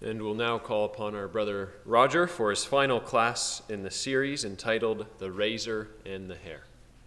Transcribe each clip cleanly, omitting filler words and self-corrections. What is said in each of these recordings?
and we'll now call upon our brother Roger for his final class in the series entitled The Razor and the Hair.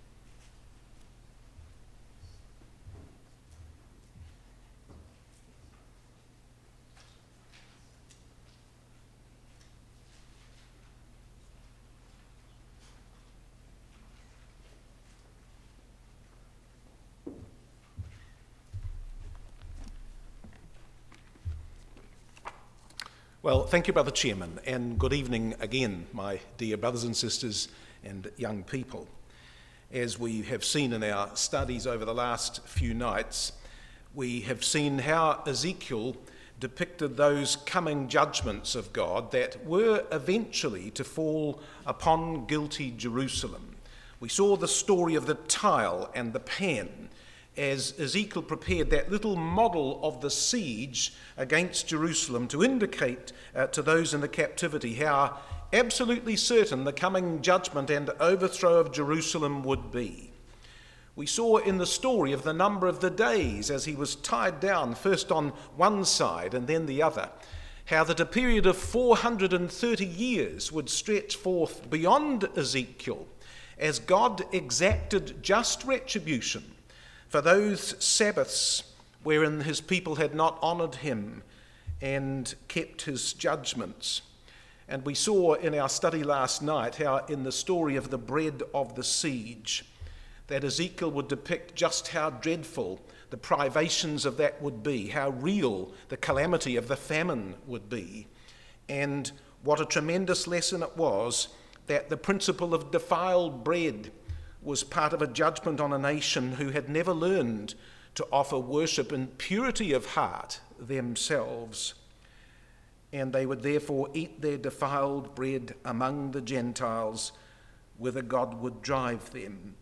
Well, thank you, Brother Chairman, and good evening again, my dear brothers and sisters and young people. As we have seen in our studies over the last few nights, we have seen how Ezekiel depicted those coming judgments of God that were eventually to fall upon guilty Jerusalem. We saw the story of the tile and the pan as Ezekiel prepared that little model of the siege against Jerusalem to indicate to those in the captivity how absolutely certain the coming judgment and overthrow of Jerusalem would be. We saw in the story of the number of the days as he was tied down, first on one side and then the other, how that a period of 430 years would stretch forth beyond Ezekiel as God exacted just retribution for those Sabbaths wherein his people had not honoured him and kept his judgments. And we saw in our study last night how in the story of the bread of the siege that Ezekiel would depict just how dreadful the privations of that would be, how real the calamity of the famine would be, and what a tremendous lesson it was that the principle of defiled bread was part of a judgment on a nation who had never learned to offer worship in purity of heart themselves. And they would therefore eat their defiled bread among the Gentiles, whither God would drive them.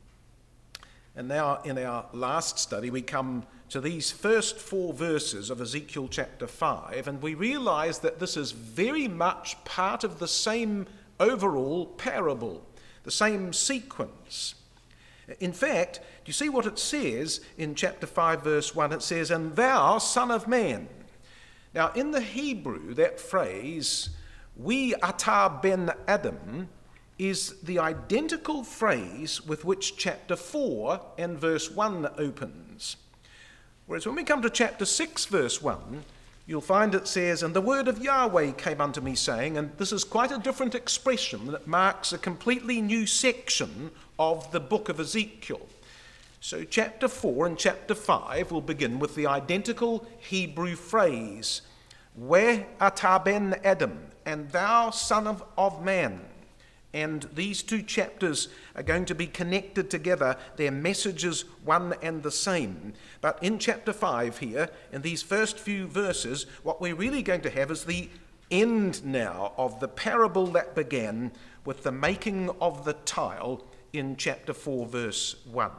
And now in our last study, we come to these first 4 verses of Ezekiel chapter 5, and we realize that this is very much part of the same overall parable, the same sequence. In fact, do you see what it says in chapter 5, verse 1? It says, "And thou, son of man." Now, in the Hebrew, that phrase, "we atah ben Adam," is the identical phrase with which chapter 4 and verse 1 opens. Whereas when we come to chapter 6, verse 1, you'll find it says, "And the word of Yahweh came unto me, saying," and this is quite a different expression that marks a completely new section of the book of Ezekiel. So chapter 4 and chapter 5 will begin with the identical Hebrew phrase, "Weh atah ben Adam," and "thou son of man." And these 2 chapters are going to be connected together, their messages one and the same. But in chapter 5 here, in these first few verses, what we're really going to have is the end now of the parable that began with the making of the tile in chapter 4, verse 1.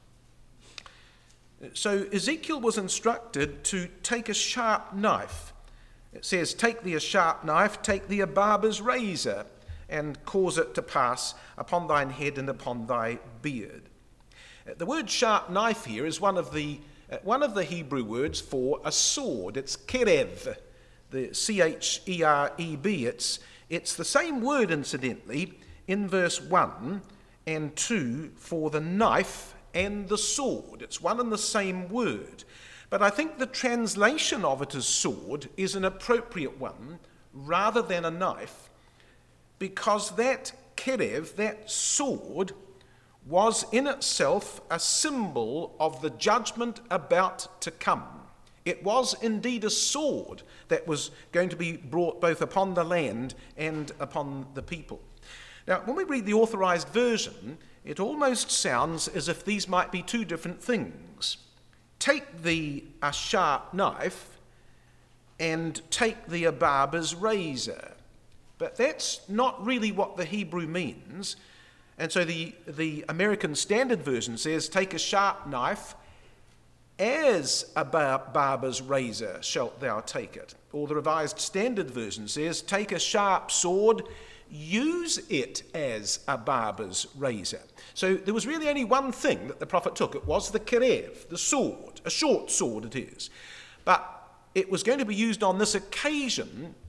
So Ezekiel was instructed to take a sharp knife. It says, "Take thee a sharp knife, take thee a barber's razor, and cause it to pass upon thine head and upon thy beard." The word sharp knife here is one of the Hebrew words for a sword. It's kerev, the C-H-E-R-E-B. It's the same word, incidentally, in verse 1 and 2 for the knife and the sword. It's one and the same word. But I think the translation of it as sword is an appropriate one rather than a knife, because that kerev, that sword, was in itself a symbol of the judgment about to come. It was indeed a sword that was going to be brought both upon the land and upon the people. Now, when we read the Authorized Version, it almost sounds as if these might be 2 different things. Take thee a sharp knife and take thee a barber's razor. But that's not really what the Hebrew means. And so the American Standard Version says, "Take a sharp knife, as a barber's razor shalt thou take it." Or the Revised Standard Version says, "Take a sharp sword, use it as a barber's razor." So there was really only one thing that the prophet took. It was the kerev, the sword, a short sword it is. But it was going to be used on this occasion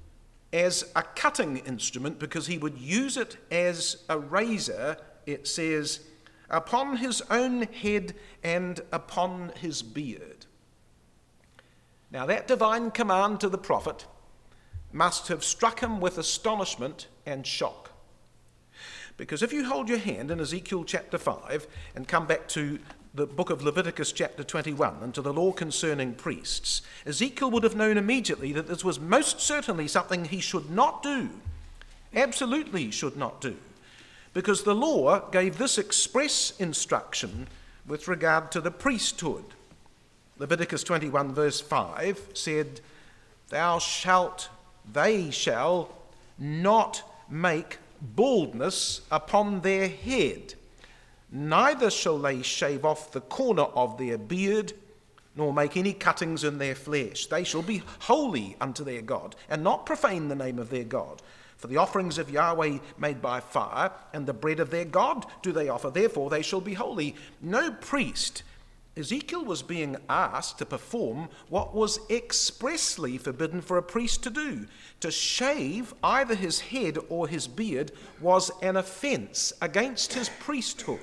as a cutting instrument because he would use it as a razor, it says, upon his own head and upon his beard. Now that divine command to the prophet must have struck him with astonishment and shock. Because if you hold your hand in Ezekiel chapter 5 and come back to the book of Leviticus chapter 21 and to the law concerning priests, Ezekiel would have known immediately that this was most certainly something he should not do, absolutely should not do, because the law gave this express instruction with regard to the priesthood. Leviticus 21 verse 5 said, they shall not make baldness upon their head, neither shall they shave off the corner of their beard, nor make any cuttings in their flesh. They shall be holy unto their God, and not profane the name of their God. For the offerings of Yahweh made by fire, and the bread of their God do they offer. Therefore they shall be holy. No priest. Ezekiel was being asked to perform what was expressly forbidden for a priest to do. To shave either his head or his beard was an offence against his priesthood.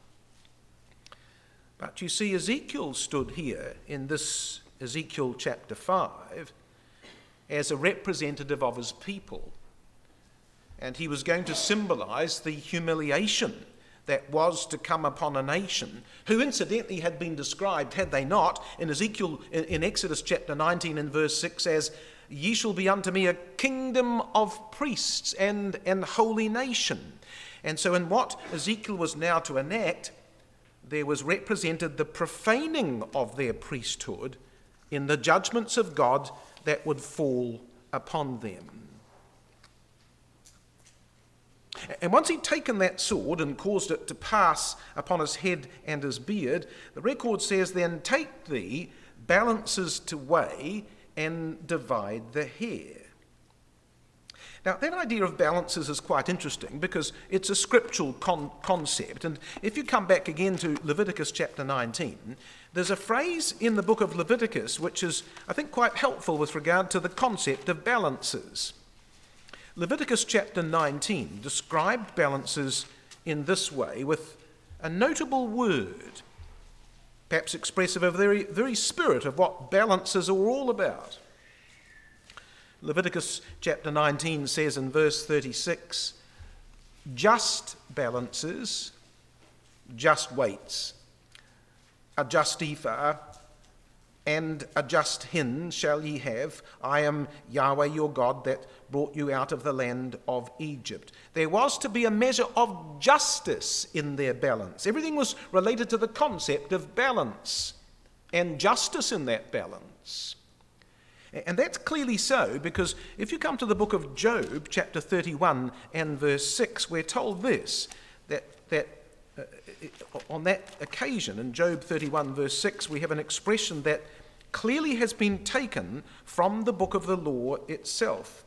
But you see, Ezekiel stood here in this Ezekiel chapter 5 as a representative of his people. And he was going to symbolize the humiliation that was to come upon a nation who incidentally had been described, had they not, in Exodus chapter 19 and verse 6 as, ye shall be unto me a kingdom of priests and an holy nation. And so in what Ezekiel was now to enact, there was represented the profaning of their priesthood in the judgments of God that would fall upon them. And once he'd taken that sword and caused it to pass upon his head and his beard, the record says, then take thee balances to weigh and divide the hair. Now, that idea of balances is quite interesting because it's a scriptural concept. And if you come back again to Leviticus chapter 19, there's a phrase in the book of Leviticus which is, I think, quite helpful with regard to the concept of balances. Leviticus chapter 19 described balances in this way with a notable word, perhaps expressive of the very spirit of what balances are all about. Leviticus chapter 19 says in verse 36, just balances, just weights, a just ephah, and a just hin shall ye have. I am Yahweh your God that brought you out of the land of Egypt. There was to be a measure of justice in their balance. Everything was related to the concept of balance and justice in that balance. And that's clearly so because if you come to the book of Job, chapter 31 and verse 6, we're told this, that on that occasion, in Job 31 verse 6, we have an expression that clearly has been taken from the book of the law itself.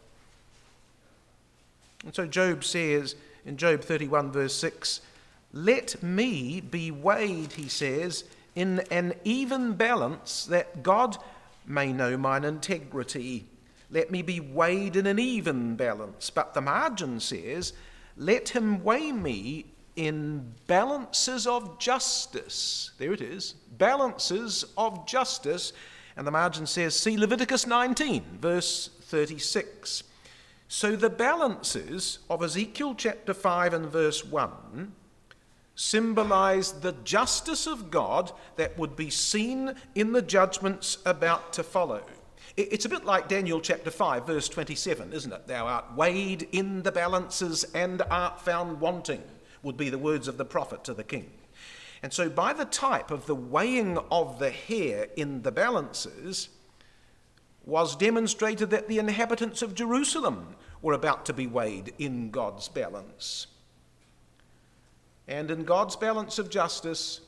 And so Job says in Job 31 verse 6, let me be weighed, he says, in an even balance, that God may know mine integrity. Let me be weighed in an even balance. But the margin says, let him weigh me in balances of justice. There it is, balances of justice. And the margin says, see Leviticus 19, verse 36. So the balances of Ezekiel chapter 5 and verse 1 symbolize the justice of God that would be seen in the judgments about to follow. It's a bit like Daniel chapter 5, verse 27, isn't it? Thou art weighed in the balances and art found wanting, would be the words of the prophet to the king. And so by the type of the weighing of the hair in the balances was demonstrated that the inhabitants of Jerusalem were about to be weighed in God's balance. And in God's balance of justice,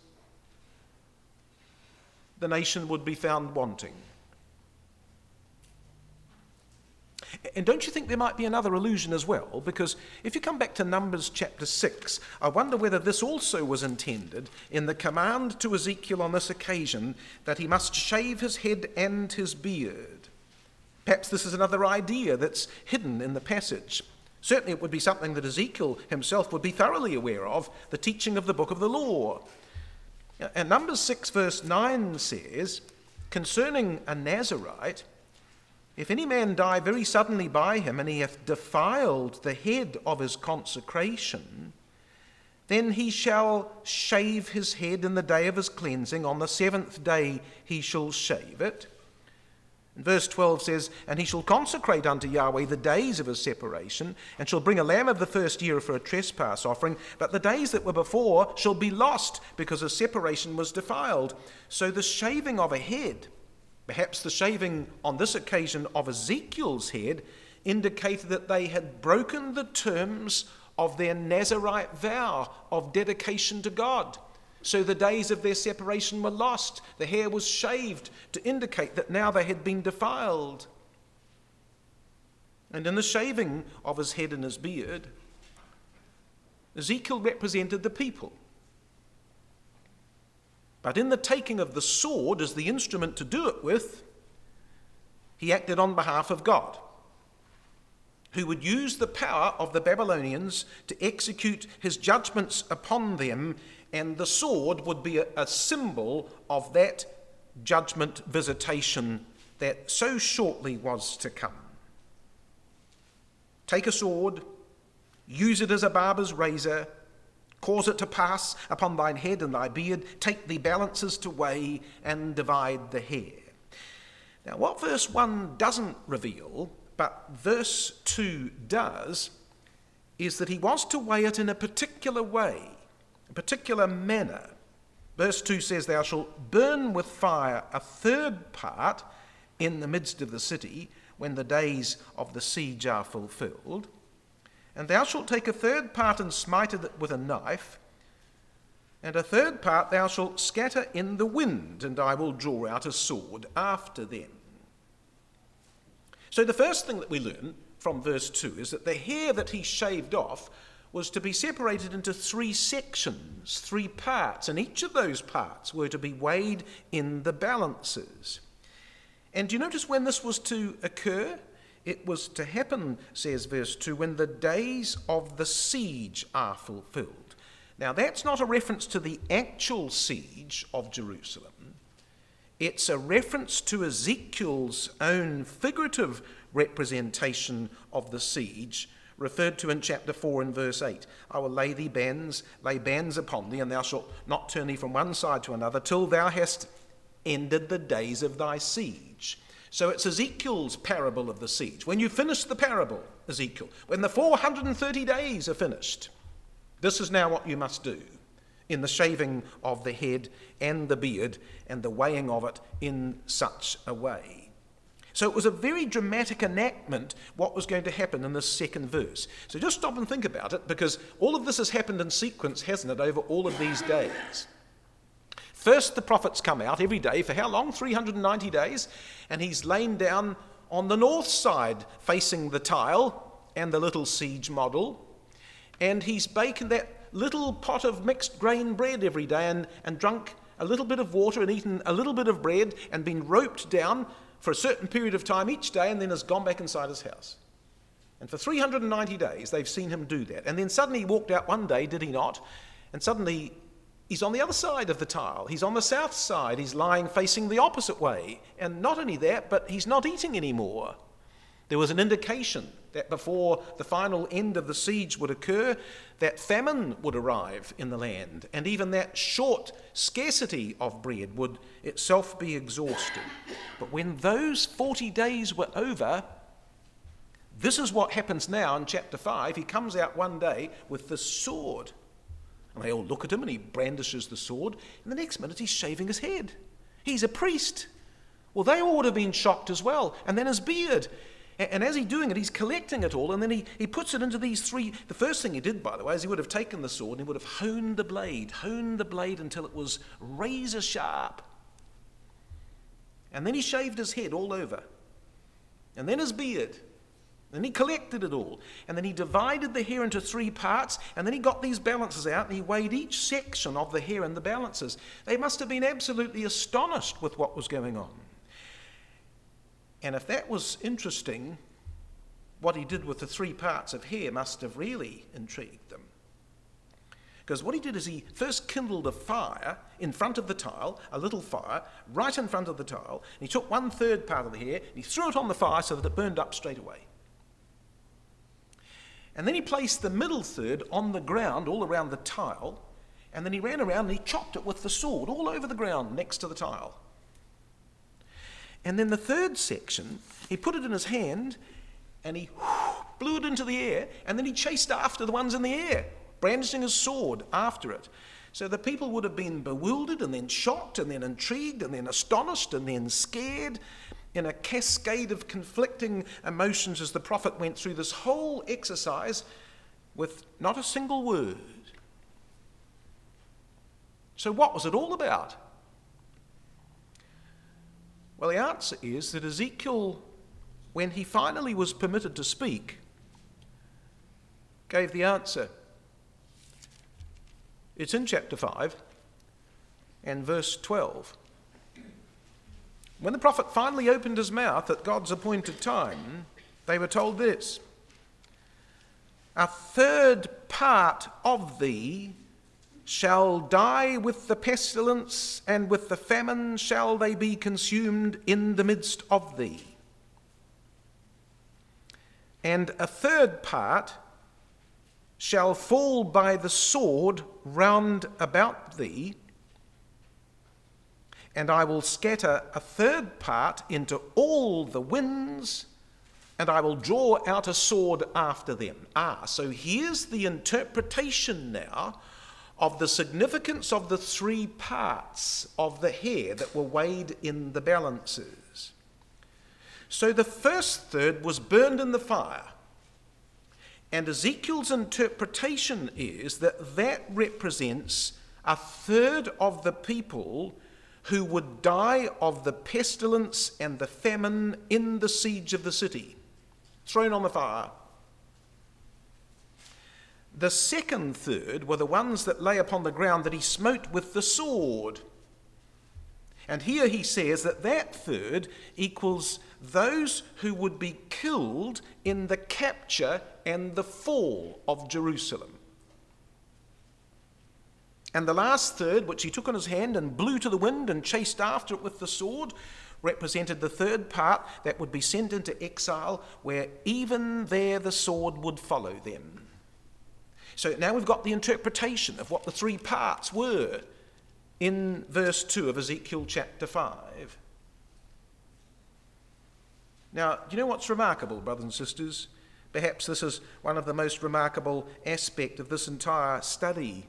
the nation would be found wanting. And don't you think there might be another allusion as well? Because if you come back to Numbers chapter 6, I wonder whether this also was intended in the command to Ezekiel on this occasion that he must shave his head and his beard. Perhaps this is another idea that's hidden in the passage. Certainly it would be something that Ezekiel himself would be thoroughly aware of, the teaching of the book of the law. And Numbers 6 verse 9 says, concerning a Nazarite, if any man die very suddenly by him, and he hath defiled the head of his consecration, then he shall shave his head in the day of his cleansing. On the 7th day he shall shave it. And verse 12 says, and he shall consecrate unto Yahweh the days of his separation, and shall bring a lamb of the first year for a trespass offering. But the days that were before shall be lost, because his separation was defiled. So the shaving of a head, perhaps the shaving on this occasion of Ezekiel's head, indicated that they had broken the terms of their Nazarite vow of dedication to God. So the days of their separation were lost. The hair was shaved to indicate that now they had been defiled. And in the shaving of his head and his beard, Ezekiel represented the people. But in the taking of the sword as the instrument to do it with, he acted on behalf of God, who would use the power of the Babylonians to execute his judgments upon them, and the sword would be a symbol of that judgment visitation that so shortly was to come. Take a sword, use it as a barber's razor, cause it to pass upon thine head and thy beard, take the balances to weigh, and divide the hair. Now, what verse 1 doesn't reveal, but verse 2 does, is that he was to weigh it in a particular way, a particular manner. Verse 2 says, thou shalt burn with fire a third part in the midst of the city when the days of the siege are fulfilled. And thou shalt take a third part and smite it with a knife, and a third part thou shalt scatter in the wind, and I will draw out a sword after them. So the first thing that we learn from verse 2 is that the hair that he shaved off was to be separated into 3 sections, 3 parts, and each of those parts were to be weighed in the balances. And do you notice when this was to occur? It was to happen, says verse 2, when the days of the siege are fulfilled. Now that's not a reference to the actual siege of Jerusalem. It's a reference to Ezekiel's own figurative representation of the siege, referred to in chapter 4 and verse 8. I will lay bands upon thee, and thou shalt not turn thee from one side to another, till thou hast ended the days of thy siege. So it's Ezekiel's parable of the siege. When you finish the parable, Ezekiel, when the 430 days are finished, this is now what you must do in the shaving of the head and the beard and the weighing of it in such a way. So it was a very dramatic enactment what was going to happen in this second verse. So just stop and think about it, because all of this has happened in sequence, hasn't it, over all of these days. First, the prophets come out every day for how long? 390 days. And he's lain down on the north side facing the tile and the little siege model. And he's baking that little pot of mixed grain bread every day and drunk a little bit of water and eaten a little bit of bread and been roped down for a certain period of time each day, and then has gone back inside his house. And for 390 days, they've seen him do that. And then suddenly he walked out one day, did he not? And suddenly he's on the other side of the tile. He's on the south side. He's lying facing the opposite way. And not only that, but he's not eating anymore. There was an indication that before the final end of the siege would occur, that famine would arrive in the land, and even that short scarcity of bread would itself be exhausted. But when those 40 days were over, this is what happens now in chapter 5. He comes out one day with the sword. And they all look at him, and he brandishes the sword, and the next minute he's shaving his head. He's a priest. Well, they all would have been shocked as well. And then his beard. And as he's doing it, he's collecting it all, and then he puts it into these 3. The first thing he did, by the way, is he would have taken the sword and he would have honed the blade until it was razor sharp. And then he shaved his head all over. And then his beard. Then he collected it all. And then he divided the hair into 3 parts, and then he got these balances out, and he weighed each section of the hair and the balances. They must have been absolutely astonished with what was going on. And if that was interesting, what he did with the 3 parts of hair must have really intrigued them. Because what he did is he first kindled a fire in front of the tile, a little fire, right in front of the tile, and he took 1/3 part of the hair and he threw it on the fire so that it burned up straight away. And then he placed the middle third on the ground all around the tile, and then he ran around and he chopped it with the sword all over the ground next to the tile. And then the 3rd section, he put it in his hand and he blew it into the air, and then he chased after the ones in the air, brandishing his sword after it. So the people would have been bewildered and then shocked and then intrigued and then astonished and then scared in a cascade of conflicting emotions as the prophet went through this whole exercise with not a single word. So what was it all about? Well, the answer is that Ezekiel, when he finally was permitted to speak, gave the answer. It's in chapter 5 and verse 12. When the prophet finally opened his mouth at God's appointed time, they were told this: "A 3rd part of thee shall die with the pestilence, and with the famine shall they be consumed in the midst of thee. And a 3rd part shall fall by the sword round about thee, and I will scatter a 3rd part into all the winds, and I will draw out a sword after them." So here's the interpretation now of the significance of the 3 parts of the hair that were weighed in the balances. So the 1st third was burned in the fire. And Ezekiel's interpretation is that that represents a 1/3 of the people who would die of the pestilence and the famine in the siege of the city, thrown on the fire. The 2nd third were the ones that lay upon the ground that he smote with the sword. And here he says that that 1/3 equals those who would be killed in the capture and the fall of Jerusalem. And the last 1/3, which he took in his hand and blew to the wind and chased after it with the sword, represented the 3rd part that would be sent into exile, where even there the sword would follow them. So now we've got the interpretation of what the 3 parts were in verse 2 of Ezekiel chapter 5. Now, do you know what's remarkable, brothers and sisters? Perhaps this is one of the most remarkable aspects of this entire study,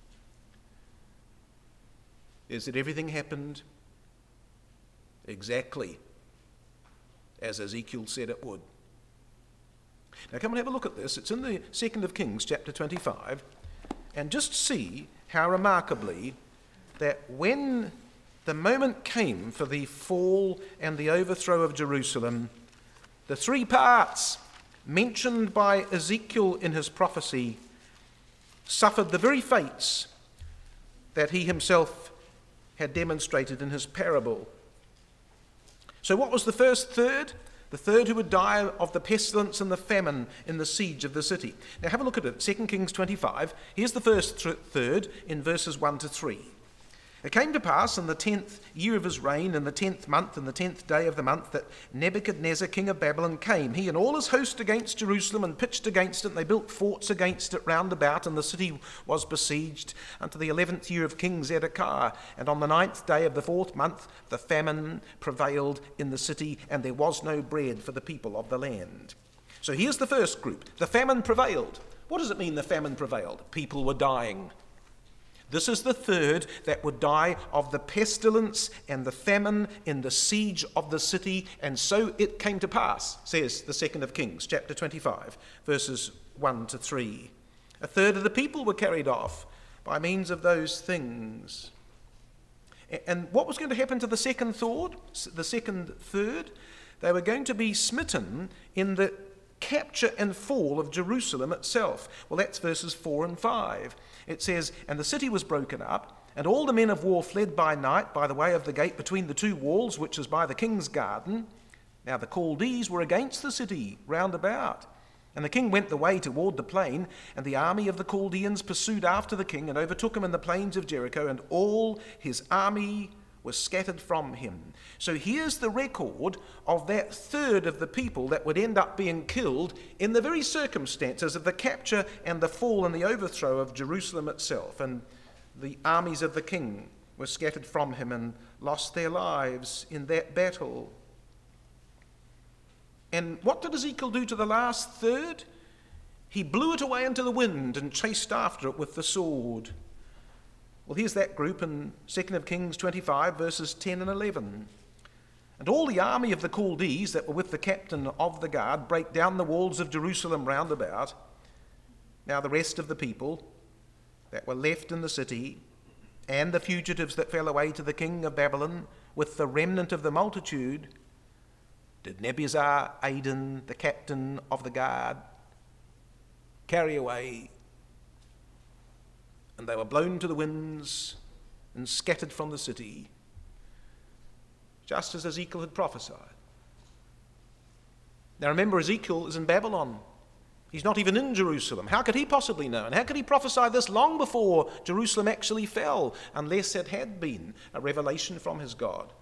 is that everything happened exactly as Ezekiel said it would. Now come and have a look at this. It's in the 2nd of Kings, chapter 25, and just see how remarkably that when the moment came for the fall and the overthrow of Jerusalem, the 3 parts mentioned by Ezekiel in his prophecy suffered the very fates that he himself had demonstrated in his parable. So what was the 1st third? The 3rd who would die of the pestilence and the famine in the siege of the city. Now have a look at it, 2 Kings 25. Here's the 1st third in verses 1 to 3. "It came to pass in the 10th year of his reign, in the 10th month, in the 10th day of the month, that Nebuchadnezzar, king of Babylon, came, he and all his host, against Jerusalem, and pitched against it, and they built forts against it round about, and the city was besieged unto the 11th year of King Zedekiah. And on the 9th day of the 4th month, the famine prevailed in the city, and there was no bread for the people of the land." So here's the first group. The famine prevailed. What does it mean the famine prevailed? People were dying. This is the 3rd that would die of the pestilence and the famine in the siege of the city, and so it came to pass, says the 2nd of Kings, chapter 25, verses 1 to 3. A 1/3 of the people were carried off by means of those things. And what was going to happen to the 2nd third? They were going to be smitten in the capture and fall of Jerusalem itself. Well, that's verses 4 and 5. It says, "And the city was broken up, and all the men of war fled by night by the way of the gate between the 2 walls, which is by the king's garden." Now the Chaldees were against the city round about. And the king went the way toward the plain, and the army of the Chaldeans pursued after the king and overtook him in the plains of Jericho, and all his army was scattered from him. So here's the record of that third of the people that would end up being killed in the very circumstances of the capture and the fall and the overthrow of Jerusalem itself. And the armies of the king were scattered from him and lost their lives in that battle. And what did Ezekiel do to the last third? He blew it away into the wind and chased after it with the sword. Well, here's that group in 2 Kings 25, verses 10 and 11. And all the army of the Chaldees that were with the captain of the guard brake down the walls of Jerusalem round about. Now the rest of the people that were left in the city, and the fugitives that fell away to the king of Babylon, with the remnant of the multitude, did Nebuchadnezzar, Adon, the captain of the guard, carry away. And they were blown to the winds and scattered from the city, just as Ezekiel had prophesied. Now remember, Ezekiel is in Babylon. He's not even in Jerusalem. How could he possibly know? And how could he prophesy this long before Jerusalem actually fell, unless it had been a revelation from his God?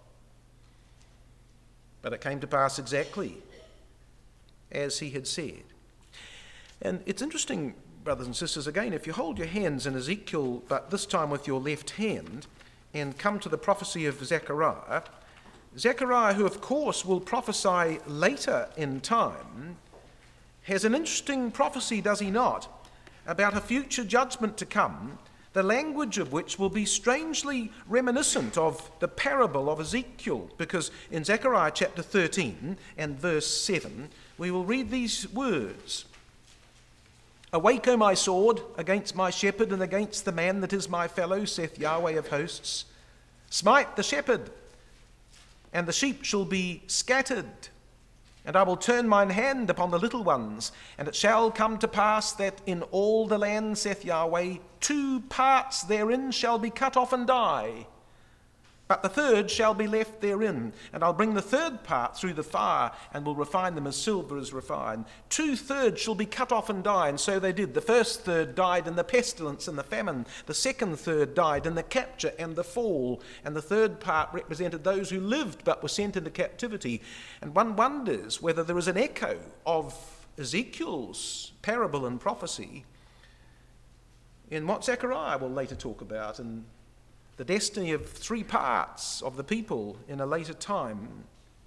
But it came to pass exactly as he had said. And it's interesting, brothers and sisters, again, if you hold your hands in Ezekiel, but this time with your left hand, and come to the prophecy of Zechariah, Zechariah, who of course will prophesy later in time, has an interesting prophecy, does he not, about a future judgment to come, the language of which will be strangely reminiscent of the parable of Ezekiel, because in Zechariah chapter 13 and verse 7, we will read these words. Awake, O my sword, against my shepherd and against the man that is my fellow, saith Yahweh of hosts. Smite the shepherd, and the sheep shall be scattered. And I will turn mine hand upon the little ones, and it shall come to pass that in all the land, saith Yahweh, 2 parts therein shall be cut off and die, but the third shall be left therein. And I'll bring the third part through the fire, and will refine them as silver is refined. 2/3 shall be cut off and die, and so they did. The first third died in the pestilence and the famine. The second third died in the capture and the fall. And the third part represented those who lived but were sent into captivity. And one wonders whether there is an echo of Ezekiel's parable and prophecy in what Zechariah will later talk about, and the destiny of 3 parts of the people in a later time.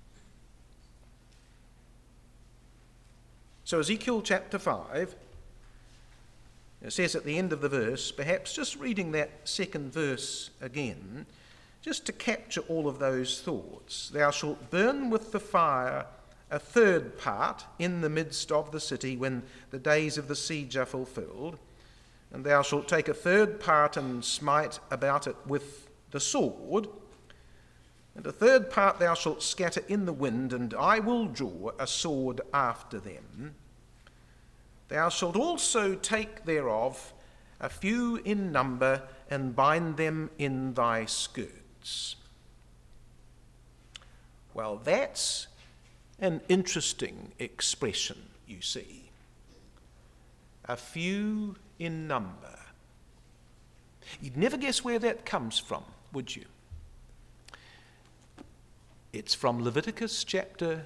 So Ezekiel chapter 5, it says at the end of the verse, perhaps just reading that second verse again, just to capture all of those thoughts. Thou shalt burn with the fire a third part in the midst of the city when the days of the siege are fulfilled. And thou shalt take a third part and smite about it with the sword. And a third part thou shalt scatter in the wind, and I will draw a sword after them. Thou shalt also take thereof a few in number, and bind them in thy skirts. Well, that's an interesting expression, you see. A few in number. You'd never guess where that comes from, would you? It's from Leviticus chapter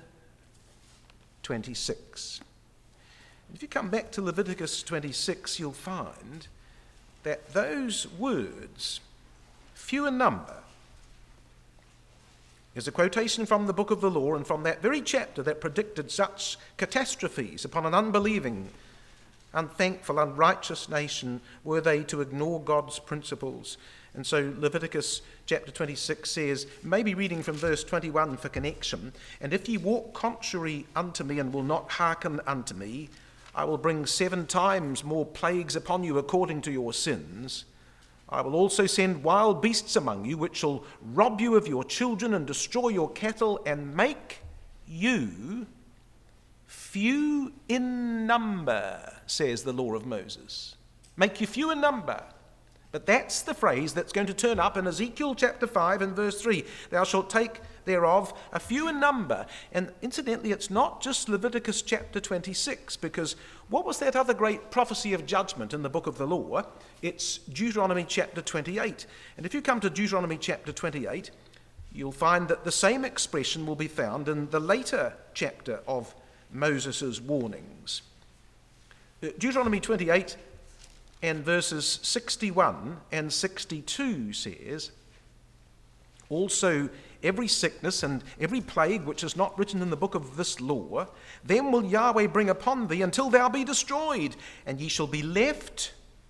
26. If you come back to Leviticus 26, you'll find that those words, few in number, is a quotation from the book of the law and from that very chapter that predicted such catastrophes upon an unbelieving, unthankful, unrighteous nation were they to ignore God's principles. And so Leviticus chapter 26 says, maybe reading from verse 21 for connection, and if ye walk contrary unto me and will not hearken unto me, I will bring 7 times more plagues upon you according to your sins. I will also send wild beasts among you, which shall rob you of your children and destroy your cattle, and make you few in number, says the law of Moses. Make you few in number. But that's the phrase that's going to turn up in Ezekiel chapter 5 and verse 3. Thou shalt take thereof a few in number. And incidentally, it's not just Leviticus chapter 26, because what was that other great prophecy of judgment in the book of the law? It's Deuteronomy chapter 28. And if you come to Deuteronomy chapter 28, you'll find that the same expression will be found in the later chapter of Moses' warnings. Deuteronomy 28 and verses 61 and 62 says, also every sickness and every plague which is not written in the book of this law, them will Yahweh bring upon thee until thou be destroyed, and ye shall be left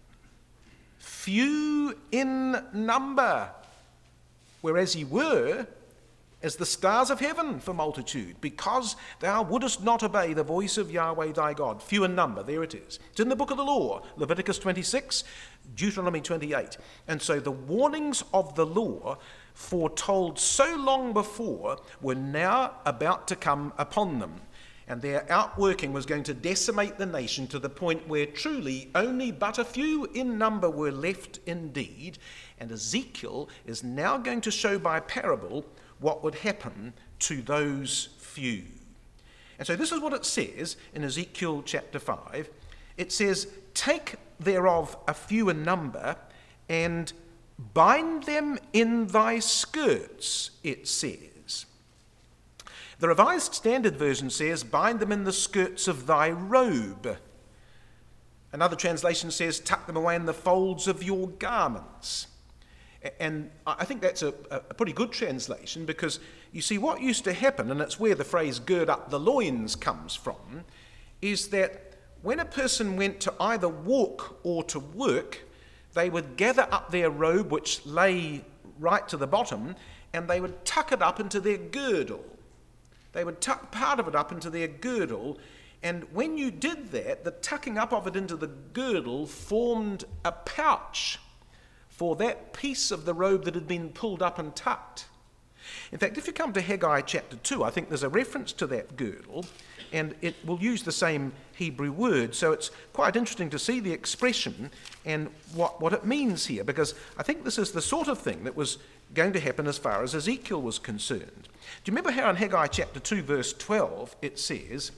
few in number, whereas ye were as the stars of heaven for multitude, because thou wouldest not obey the voice of Yahweh thy God. Few in number, there it is. It's in the book of the law, Leviticus 26, Deuteronomy 28. And so the warnings of the law, foretold so long before, were now about to come upon them. And their outworking was going to decimate the nation to the point where truly only but a few in number were left indeed. And Ezekiel is now going to show by parable what would happen to those few. And so this is what it says in Ezekiel chapter 5. It says, take thereof a few in number, and bind them in thy skirts, it says. The Revised Standard Version says, bind them in the skirts of thy robe. Another translation says, tuck them away in the folds of your garments. And I think that's a pretty good translation, because you see what used to happen, and it's where the phrase gird up the loins comes from, is that when a person went to either walk or to work, they would gather up their robe, which lay right to the bottom, and they would tuck it up into their girdle. They would tuck part of it up into their girdle, and when you did that, the tucking up of it into the girdle formed a pouch for that piece of the robe that had been pulled up and tucked. In fact, if you come to Haggai chapter 2, I think there's a reference to that girdle, and it will use the same Hebrew word. So it's quite interesting to see the expression and what it means here, because I think this is the sort of thing that was going to happen as far as Ezekiel was concerned. Do you remember how in Haggai chapter 2, verse 12, it says,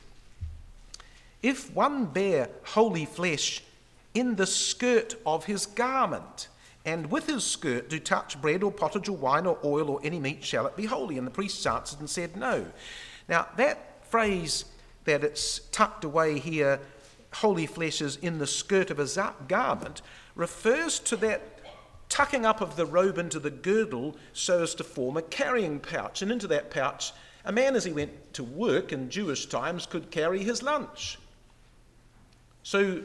if one bear holy flesh in the skirt of his garment, and with his skirt do touch bread or pottage or wine or oil or any meat, shall it be holy? And the priests answered and said, no. Now, that phrase that it's tucked away here, holy flesh is in the skirt of his garment, refers to that tucking up of the robe into the girdle so as to form a carrying pouch. And into that pouch, a man, as he went to work in Jewish times, could carry his lunch. So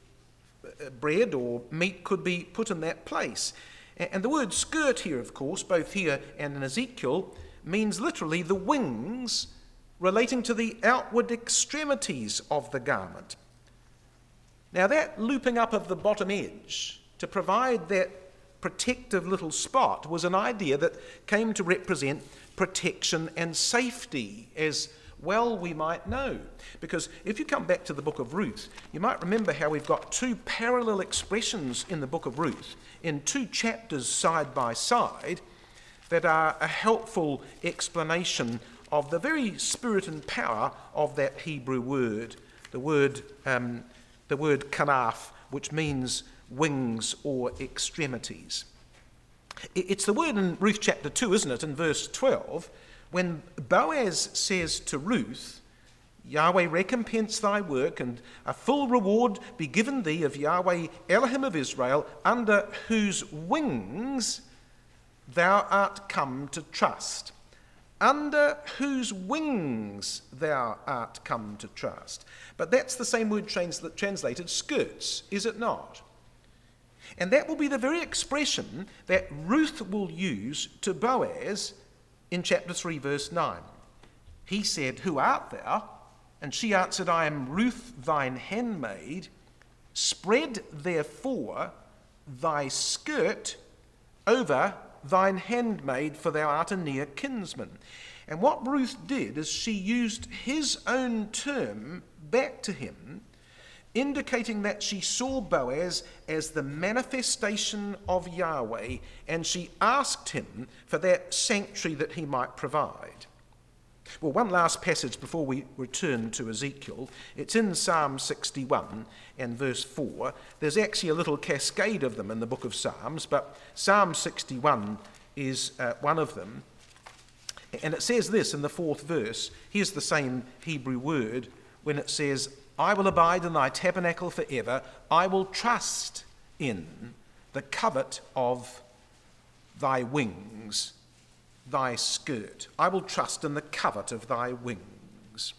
bread or meat could be put in that place. And the word skirt here, of course, both here and in Ezekiel, means literally the wings relating to the outward extremities of the garment. Now that looping up of the bottom edge to provide that protective little spot was an idea that came to represent protection and safety, as well we might know. Because if you come back to the book of Ruth, you might remember how we've got two parallel expressions in the book of Ruth, in two chapters side by side, that are a helpful explanation of the very spirit and power of that Hebrew word, the word kanaf, which means wings or extremities. It's the word in Ruth chapter 2, isn't it, in verse 12, when Boaz says to Ruth, Yahweh recompense thy work, and a full reward be given thee of Yahweh Elohim of Israel, under whose wings thou art come to trust. Under whose wings thou art come to trust. But that's the same word translated skirts, is it not? And that will be the very expression that Ruth will use to Boaz in chapter 3, verse 9. He said, who art thou? And she answered, I am Ruth thine handmaid. Spread therefore thy skirt over thine handmaid, for thou art a near kinsman. And what Ruth did is she used his own term back to him, indicating that she saw Boaz as the manifestation of Yahweh, and she asked him for that sanctuary that he might provide. Well, one last passage before we return to Ezekiel. It's in Psalm 61 and verse 4. There's actually a little cascade of them in the book of Psalms, but Psalm 61 is one of them. And it says this in the 4th verse. Here's the same Hebrew word when it says, I will abide in thy tabernacle forever. I will trust in the covert of thy wings, thy skirt. I will trust in the covert of thy wings.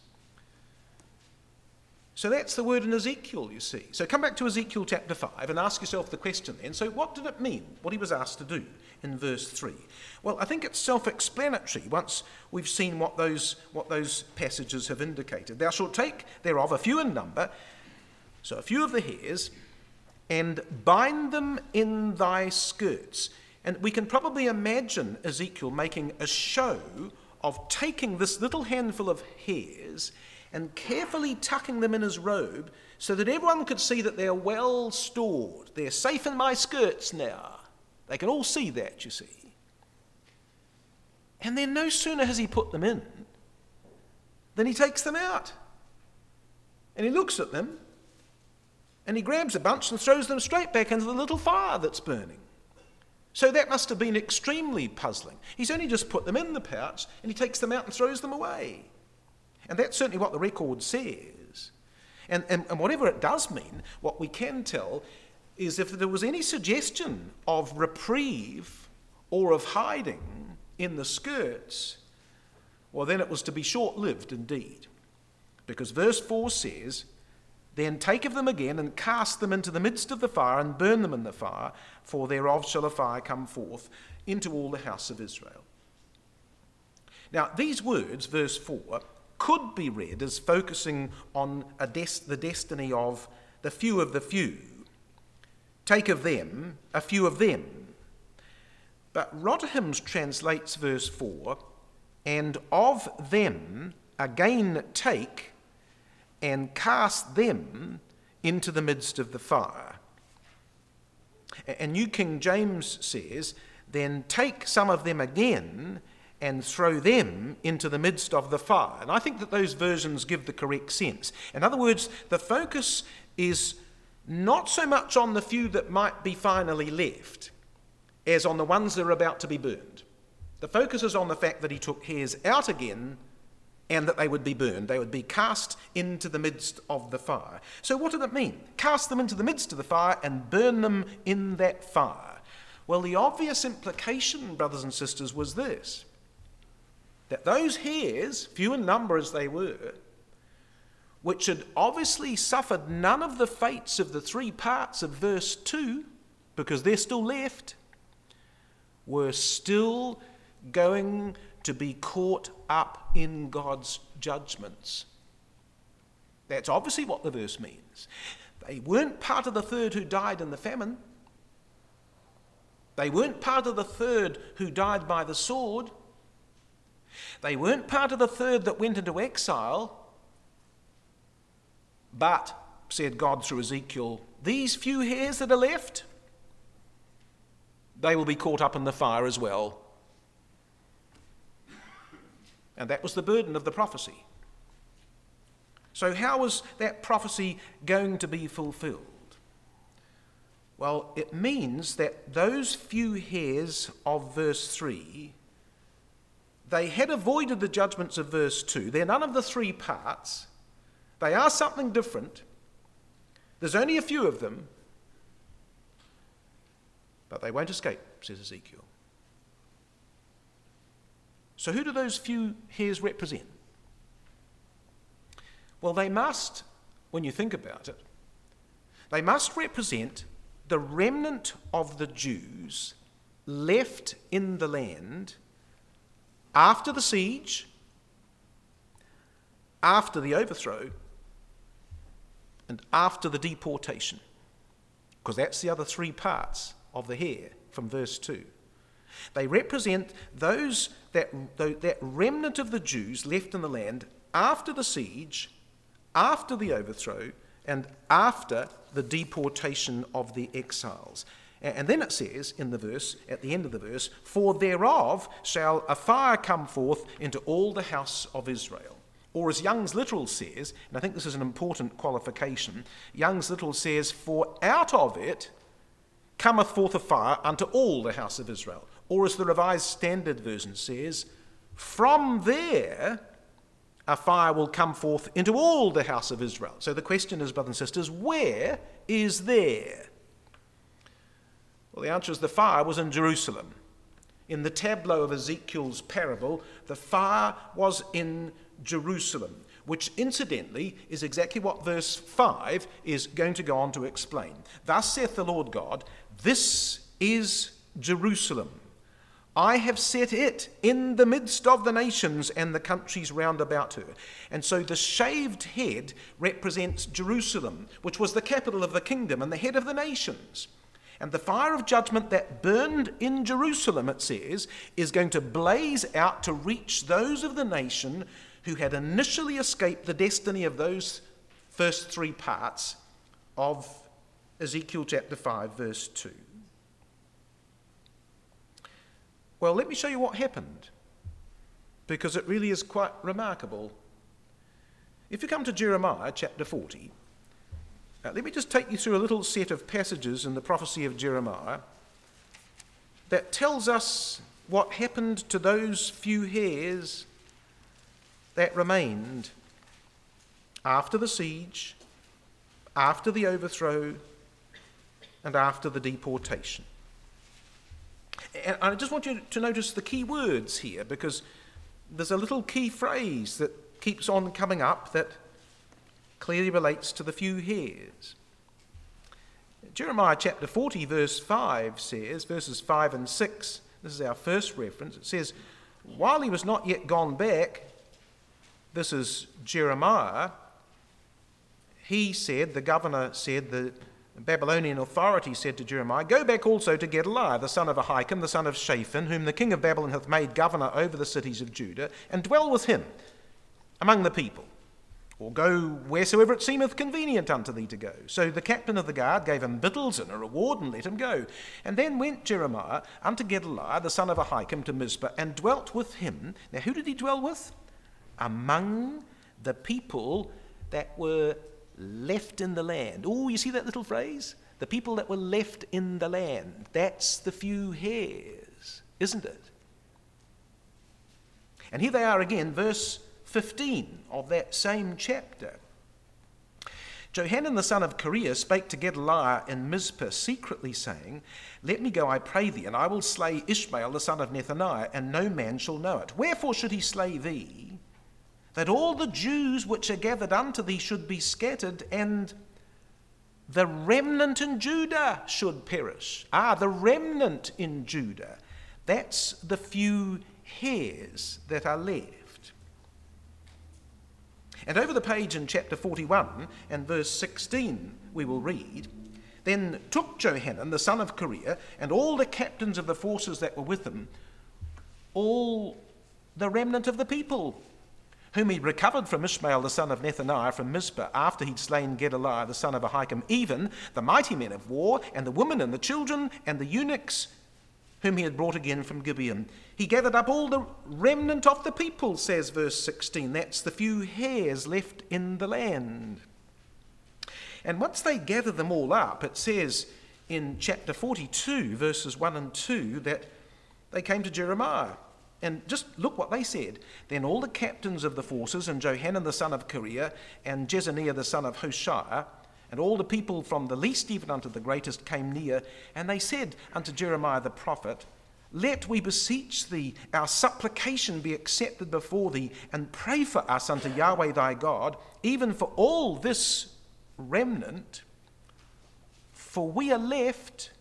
So that's the word in Ezekiel, you see. So come back to Ezekiel chapter 5 and ask yourself the question then. So what did it mean, what he was asked to do in verse 3? Well, I think it's self-explanatory once we've seen what those passages have indicated. Thou shalt take thereof a few in number, so a few of the hairs, and bind them in thy skirts. And we can probably imagine Ezekiel making a show of taking this little handful of hairs and carefully tucking them in his robe so that everyone could see that they're well stored. They're safe in my skirts now. They can all see that, you see. And then no sooner has he put them in than he takes them out. And he looks at them and he grabs a bunch and throws them straight back into the little fire that's burning. So that must have been extremely puzzling. He's only just put them in the pouch and he takes them out and throws them away. And that's certainly what the record says. And whatever it does mean, what we can tell is if there was any suggestion of reprieve or of hiding in the skirts, well, then it was to be short-lived indeed. Because verse 4 says, Then take of them again and cast them into the midst of the fire and burn them in the fire, for thereof shall a fire come forth into all the house of Israel. Now, these words, verse 4, could be read as focusing on the destiny of the few of the few. Take of them, a few of them. But Rotherham's translates verse 4, and of them again take and cast them into the midst of the fire. And New King James says, then take some of them again and throw them into the midst of the fire. And I think that those versions give the correct sense. In other words, the focus is not so much on the few that might be finally left as on the ones that are about to be burned. The focus is on the fact that he took hairs out again and that they would be burned. They would be cast into the midst of the fire. So what did it mean? Cast them into the midst of the fire and burn them in that fire. Well, the obvious implication, brothers and sisters, was this: that those hairs, few in number as they were, which had obviously suffered none of the fates of the 3 parts of verse 2, because they're still left, were still going to be caught up in God's judgments. That's obviously what the verse means. They weren't part of the third who died in the famine. They weren't part of the third who died by the sword. They weren't part of the third that went into exile. But, said God through Ezekiel, these few hairs that are left, they will be caught up in the fire as well. And that was the burden of the prophecy. So how was that prophecy going to be fulfilled? Well, it means that those few hairs of verse 3, they had avoided the judgments of verse 2. They're none of the 3 parts. They are something different. There's only a few of them. But they won't escape, says Ezekiel. So who do those few hairs represent? Well, they must, when you think about it, they must represent the remnant of the Jews left in the land after the siege, after the overthrow, and after the deportation. Because that's the other 3 parts of the hair from verse 2. They represent that remnant of the Jews left in the land after the siege, after the overthrow, and after the deportation of the exiles. And then it says in the verse, at the end of the verse, for thereof shall a fire come forth into all the house of Israel. Or as Young's Literal says, and I think this is an important qualification, Young's Literal says, for out of it cometh forth a fire unto all the house of Israel. Or as the Revised Standard Version says, from there a fire will come forth into all the house of Israel. So the question is, brothers and sisters, where is there? Well, the answer is the fire was in Jerusalem. In the tableau of Ezekiel's parable, the fire was in Jerusalem, which incidentally is exactly what verse 5 is going to go on to explain. Thus saith the Lord God, this is Jerusalem. I have set it in the midst of the nations and the countries round about her. And so the shaved head represents Jerusalem, which was the capital of the kingdom and the head of the nations. And the fire of judgment that burned in Jerusalem, it says, is going to blaze out to reach those of the nation who had initially escaped the destiny of those first three parts of Ezekiel chapter 5, verse 2. Well, let me show you what happened, because it really is quite remarkable. If you come to Jeremiah chapter 40, let me just take you through a little set of passages in the prophecy of Jeremiah that tells us what happened to those few hairs that remained after the siege, after the overthrow, and after the deportation. And I just want you to notice the key words here, because there's a little key phrase that keeps on coming up that clearly relates to the few hairs. Jeremiah chapter 40 verse 5 says, verses 5 and 6, this is our first reference, it says, while he was not yet gone back, this is Jeremiah, he said, the governor said, the Babylonian authority said to Jeremiah, go back also to Gedaliah, the son of Ahikam, the son of Shaphan, whom the king of Babylon hath made governor over the cities of Judah, and dwell with him among the people. Or go wheresoever it seemeth convenient unto thee to go. So the captain of the guard gave him victuals and a reward, and let him go. And then went Jeremiah unto Gedaliah, the son of Ahikam, to Mizpah, and dwelt with him. Now who did he dwell with? Among the people that were left in the land. Oh, you see that little phrase? The people that were left in the land. That's the few hairs, isn't it? And here they are again, verse 15 of that same chapter. Johanan the son of Kareah spake to Gedaliah in Mizpah secretly, saying, let me go, I pray thee, and I will slay Ishmael the son of Nethaniah, and no man shall know it. Wherefore should he slay thee? That all the Jews which are gathered unto thee should be scattered, and the remnant in Judah should perish. The remnant in Judah. That's the few hairs that are left. And over the page in chapter 41 and verse 16 we will read, then took Johanan the son of Kareah and all the captains of the forces that were with him, all the remnant of the people, whom he recovered from Ishmael the son of Nethaniah from Mizpah, after he'd slain Gedaliah the son of Ahikam, even the mighty men of war, and the women and the children, and the eunuchs, whom he had brought again from Gibeon. He gathered up all the remnant of the people, says verse 16. That's the few hairs left in the land. And once they gather them all up, it says in chapter 42, verses 1 and 2, that they came to Jeremiah. And just look what they said. Then all the captains of the forces, and Johanan the son of Kareah, and Jezaniah the son of Hoshea, and all the people from the least even unto the greatest came near, and they said unto Jeremiah the prophet, let, we beseech thee, our supplication be accepted before thee, and pray for us unto Yahweh thy God, even for all this remnant, for we are left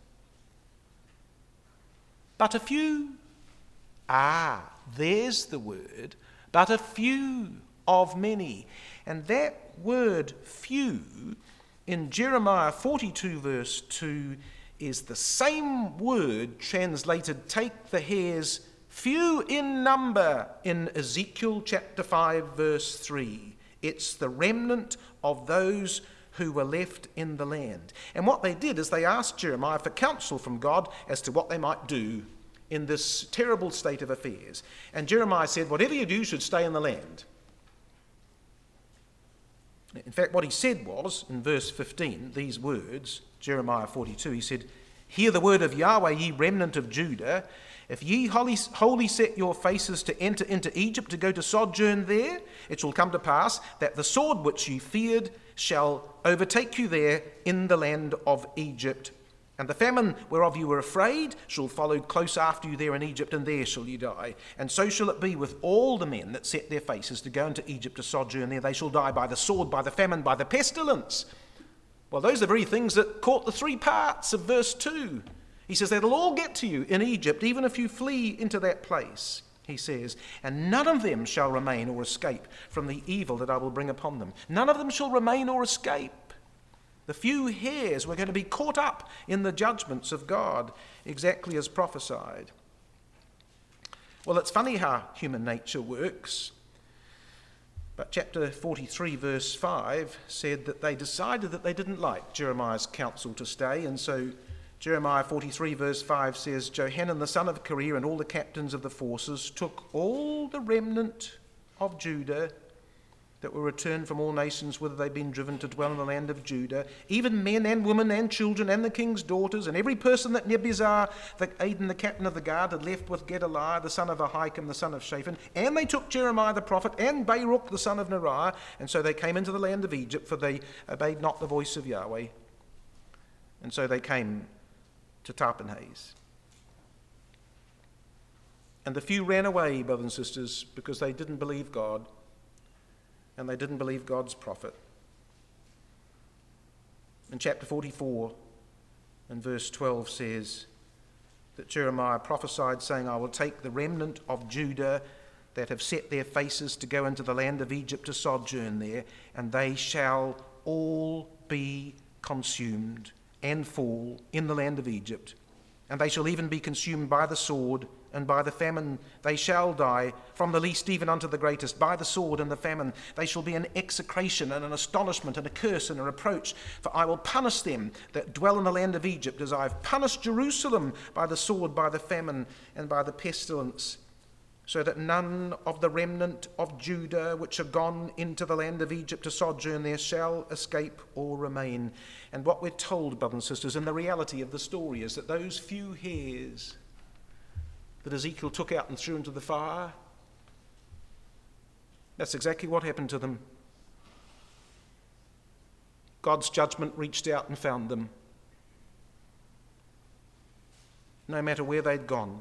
but a few. There's the word, but a few of many. And that word few in Jeremiah 42 verse 2 is the same word translated take the hairs, few in number, in Ezekiel chapter 5 verse 3. It's the remnant of those who were left in the land. And what they did is they asked Jeremiah for counsel from God as to what they might do in this terrible state of affairs. And Jeremiah said, whatever you do should stay in the land. In fact, what he said was, in verse 15, these words, Jeremiah 42, he said, hear the word of Yahweh, ye remnant of Judah. If ye wholly set your faces to enter into Egypt, to go to sojourn there, it shall come to pass that the sword which ye feared shall overtake you there in the land of Egypt. And the famine whereof you were afraid shall follow close after you there in Egypt, and there shall you die. And so shall it be with all the men that set their faces to go into Egypt to sojourn there. They shall die by the sword, by the famine, by the pestilence. Well, those are the very things that caught the 3 parts of verse 2. He says, that'll all get to you in Egypt, even if you flee into that place, he says. And none of them shall remain or escape from the evil that I will bring upon them. None of them shall remain or escape. The few hairs were going to be caught up in the judgments of God, exactly as prophesied. Well, it's funny how human nature works. But chapter 43, verse 5 said that they decided that they didn't like Jeremiah's counsel to stay. And so Jeremiah 43, verse 5 says, Johanan the son of Kareah and all the captains of the forces took all the remnant of Judah that were returned from all nations whither they'd been driven to dwell in the land of Judah, even men and women and children and the king's daughters, and every person that Nebuchadnezzar, the captain of the guard, had left with Gedaliah, the son of Ahikam, the son of Shaphan. And they took Jeremiah the prophet and Baruch, the son of Neriah, and so they came into the land of Egypt, for they obeyed not the voice of Yahweh. And so they came to Tahpanhes. And the few ran away, brothers and sisters, because they didn't believe God, and they didn't believe God's prophet. In chapter 44 and verse 12 says that Jeremiah prophesied, saying, I will take the remnant of Judah that have set their faces to go into the land of Egypt to sojourn there, and they shall all be consumed and fall in the land of Egypt. And they shall even be consumed by the sword and by the famine. They shall die, from the least even unto the greatest, by the sword and the famine. They shall be an execration and an astonishment and a curse and a reproach. For I will punish them that dwell in the land of Egypt, as I have punished Jerusalem by the sword, by the famine, and by the pestilence, so that none of the remnant of Judah which are gone into the land of Egypt to sojourn there shall escape or remain. And what we're told, brothers and sisters, in the reality of the story is that those few hairs that Ezekiel took out and threw into the fire, that's exactly what happened to them. God's judgment reached out and found them, no matter where they'd gone.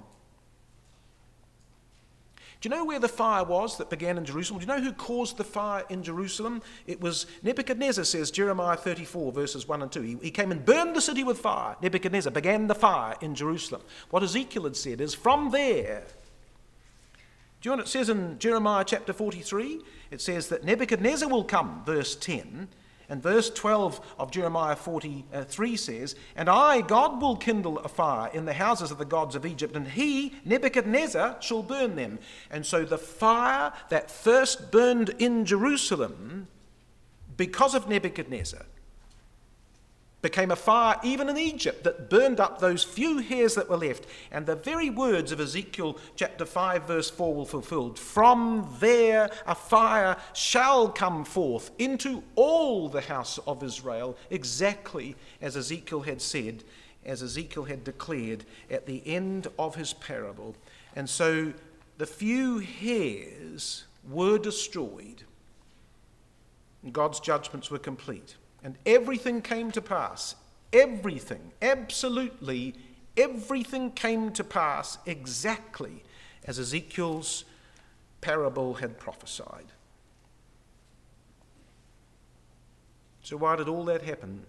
Do you know where the fire was that began in Jerusalem? Do you know who caused the fire in Jerusalem? It was Nebuchadnezzar, says Jeremiah 34, verses 1 and 2. He came and burned the city with fire. Nebuchadnezzar began the fire in Jerusalem. What Ezekiel had said is, from there, do you know what it says in Jeremiah chapter 43? It says that Nebuchadnezzar will come, verse 10, and verse 12 of Jeremiah 43 says, and I, God, will kindle a fire in the houses of the gods of Egypt, and he, Nebuchadnezzar, shall burn them. And so the fire that first burned in Jerusalem, because of Nebuchadnezzar, became a fire even in Egypt that burned up those few hairs that were left. And the very words of Ezekiel chapter 5 verse 4 were fulfilled. From there a fire shall come forth into all the house of Israel, exactly as Ezekiel had said, as Ezekiel had declared at the end of his parable. And so the few hairs were destroyed, and God's judgments were complete. And everything came to pass. Everything, absolutely everything came to pass exactly as Ezekiel's parable had prophesied. So why did all that happen?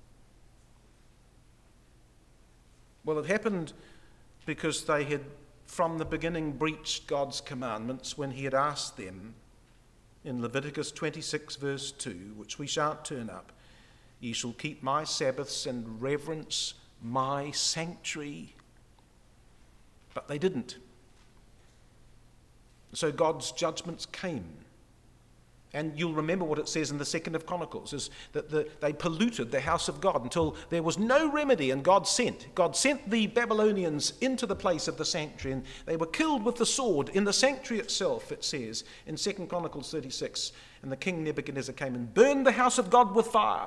Well, it happened because they had from the beginning breached God's commandments when he had asked them in Leviticus 26 verse 2, which we shan't turn up, ye shall keep my Sabbaths and reverence my sanctuary. But they didn't. So God's judgments came. And you'll remember what it says in the 2nd of Chronicles, is that they polluted the house of God until there was no remedy, and God sent the Babylonians into the place of the sanctuary, and they were killed with the sword in the sanctuary itself, it says in 2nd Chronicles 36. And the king Nebuchadnezzar came and burned the house of God with fire.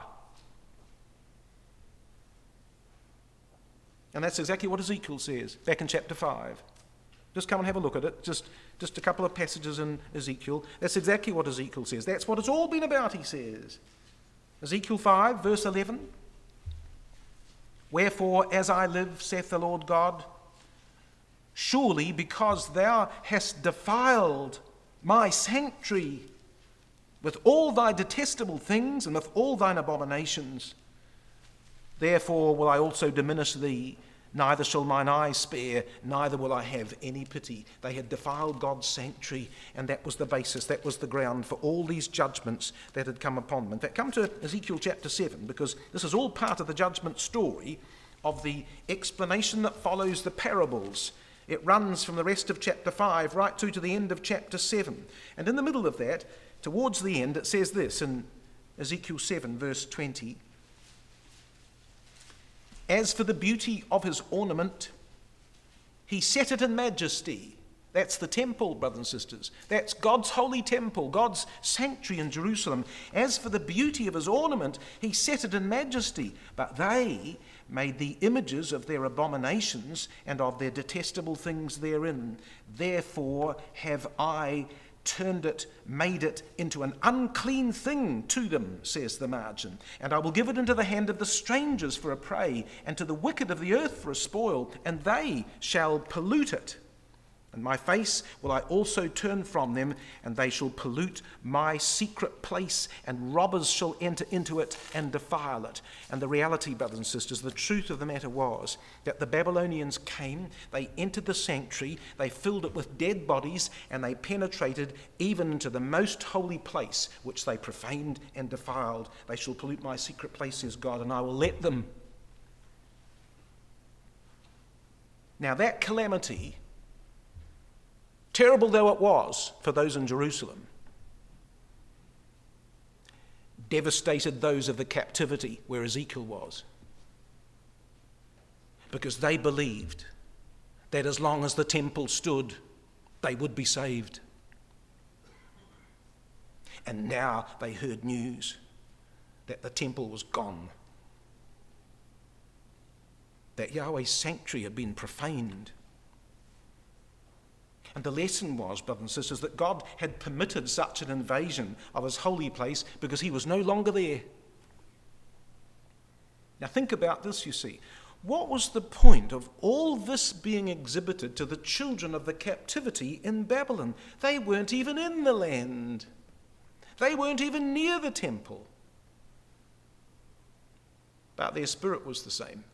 And that's exactly what Ezekiel says back in chapter 5. Just come and have a look at it. Just a couple of passages in Ezekiel. That's exactly what Ezekiel says. That's what it's all been about, he says. Ezekiel 5, verse 11. Wherefore, as I live, saith the Lord God, surely because thou hast defiled my sanctuary with all thy detestable things and with all thine abominations, therefore will I also diminish thee, neither shall mine eyes spare, neither will I have any pity. They had defiled God's sanctuary, and that was the basis, that was the ground for all these judgments that had come upon them. In fact, come to Ezekiel chapter 7, because this is all part of the judgment story of the explanation that follows the parables. It runs from the rest of chapter 5 right through to the end of chapter 7. And in the middle of that, towards the end, it says this in Ezekiel 7, verse 20. As for the beauty of his ornament, he set it in majesty. That's the temple, brothers and sisters. That's God's holy temple, God's sanctuary in Jerusalem. As for the beauty of his ornament, he set it in majesty. But they made the images of their abominations and of their detestable things therein. Therefore have I made it into an unclean thing to them, says the margin. And I will give it into the hand of the strangers for a prey, and to the wicked of the earth for a spoil, and they shall pollute it. And my face will I also turn from them, and they shall pollute my secret place, and robbers shall enter into it and defile it. And the reality, brothers and sisters, the truth of the matter was that the Babylonians came, they entered the sanctuary, they filled it with dead bodies, and they penetrated even into the most holy place, which they profaned and defiled. They shall pollute my secret place, says God, and I will let them. Now that calamity, terrible though it was for those in Jerusalem, devastated those of the captivity where Ezekiel was, because they believed that as long as the temple stood, they would be saved. And now they heard news that the temple was gone, that Yahweh's sanctuary had been profaned. And the lesson was, brothers and sisters, that God had permitted such an invasion of his holy place because he was no longer there. Now think about this, you see. What was the point of all this being exhibited to the children of the captivity in Babylon? They weren't even in the land. They weren't even near the temple. But their spirit was the same.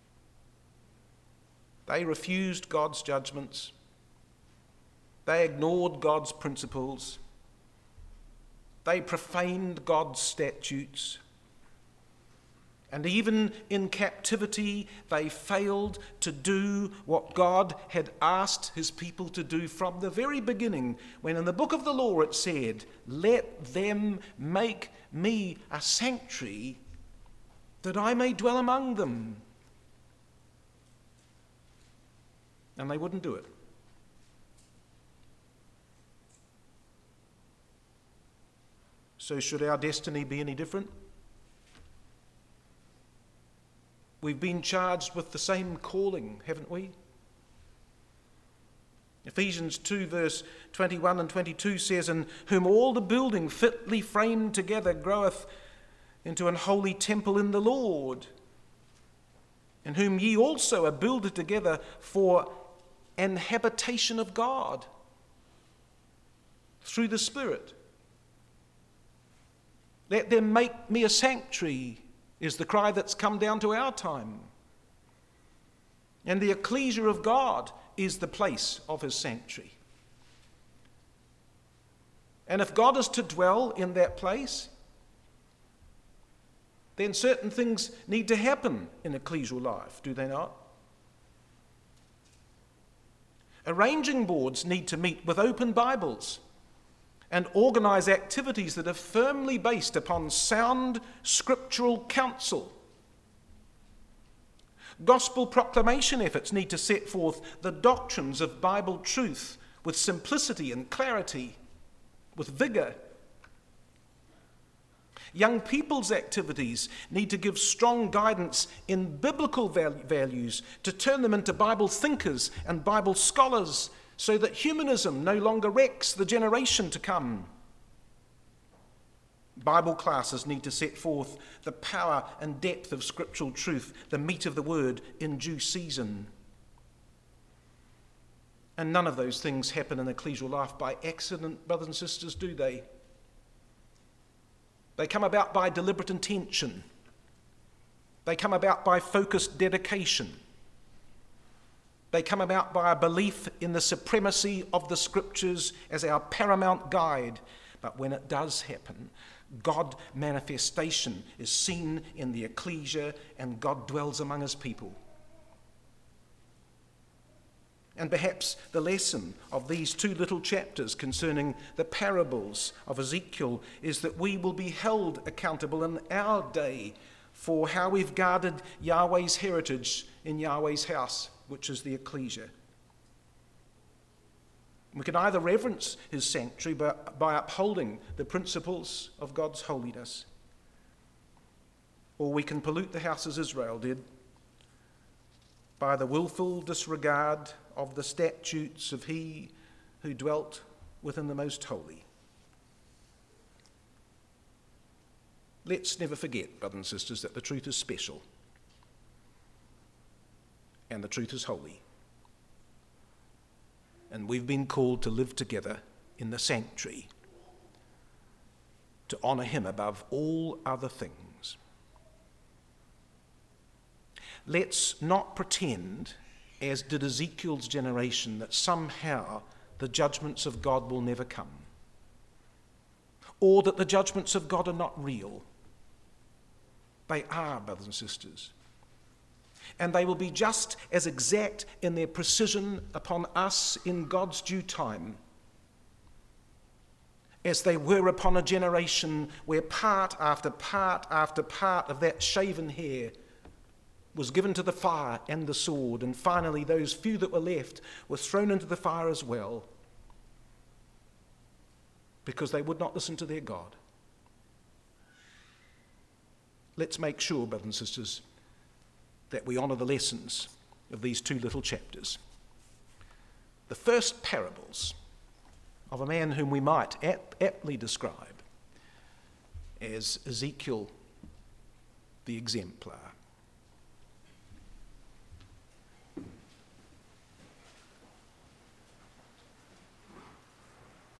They refused God's judgments. They ignored God's principles. They profaned God's statutes. And even in captivity, they failed to do what God had asked his people to do from the very beginning, when in the book of the law it said, "Let them make me a sanctuary that I may dwell among them." And they wouldn't do it. So should our destiny be any different? We've been charged with the same calling, haven't we? Ephesians 2 verse 21 and 22 says, "In whom all the building fitly framed together groweth into an holy temple in the Lord, in whom ye also are builded together for an habitation of God through the Spirit." Let them make me a sanctuary is the cry that's come down to our time. And the ecclesia of God is the place of his sanctuary. And if God is to dwell in that place, then certain things need to happen in ecclesial life, do they not? Arranging boards need to meet with open Bibles and organise activities that are firmly based upon sound scriptural counsel. Gospel proclamation efforts need to set forth the doctrines of Bible truth with simplicity and clarity, with vigour. Young people's activities need to give strong guidance in biblical values to turn them into Bible thinkers and Bible scholars so that humanism no longer wrecks the generation to come. Bible classes need to set forth the power and depth of scriptural truth, the meat of the word in due season. And none of those things happen in ecclesial life by accident, brothers and sisters, do they? They come about by deliberate intention. They come about by focused dedication. They come about by a belief in the supremacy of the Scriptures as our paramount guide. But when it does happen, God manifestation is seen in the ecclesia and God dwells among his people. And perhaps the lesson of these two little chapters concerning the parables of Ezekiel is that we will be held accountable in our day for how we've guarded Yahweh's heritage in Yahweh's house, which is the ecclesia. We can either reverence his sanctuary by upholding the principles of God's holiness, or we can pollute the house as Israel did by the willful disregard of the statutes of he who dwelt within the most holy. Let's never forget, brothers and sisters, that the truth is special and the truth is holy. And we've been called to live together in the sanctuary, to honour him above all other things. Let's not pretend, as did Ezekiel's generation, that somehow the judgments of God will never come, or that the judgments of God are not real. They are, brothers and sisters. And they will be just as exact in their precision upon us in God's due time as they were upon a generation where part after part after part of that shaven hair was given to the fire and the sword, and finally those few that were left were thrown into the fire as well because they would not listen to their God. Let's make sure, brothers and sisters, that we honour the lessons of these two little chapters. The first parables of a man whom we might aptly describe as Ezekiel the exemplar.